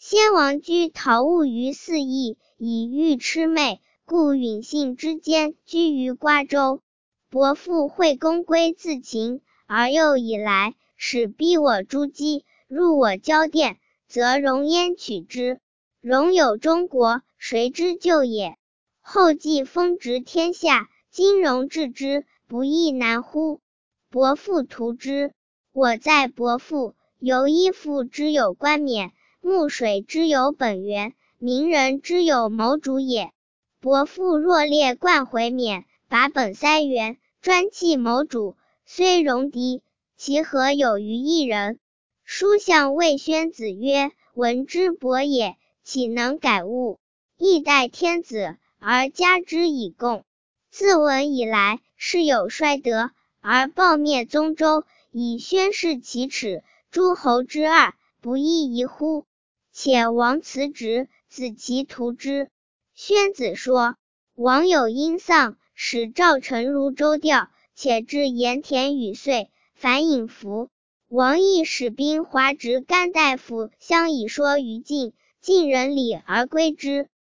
先王居陶物于四邑，以欲魑魅，故允信之间，居于瓜州。伯父惠公归自秦，而又以来，使逼我诸姬，入我交殿，则容焉取之。容有中国，谁之救也？后继封职天下，今容治之，不亦难乎？伯父图之。我在伯父，由依父之有冠冕，木水之有本源，名人之有谋主也。伯父若列冠回冕，把本塞元，专弃谋主，虽戎狄，其何有于一人？书向魏宣子曰：闻之博也，岂能改物？亦待天子，而加之以贡。自文以来，世有衰德，而暴灭宗周，以宣示其耻，诸侯之二，不亦宜乎？且王辞职，子其图之。宣子说：王有因丧，使赵臣如周调，且至盐田与岁，反引服。王亦使兵华执甘大夫相以说于晋，晋人礼而归之。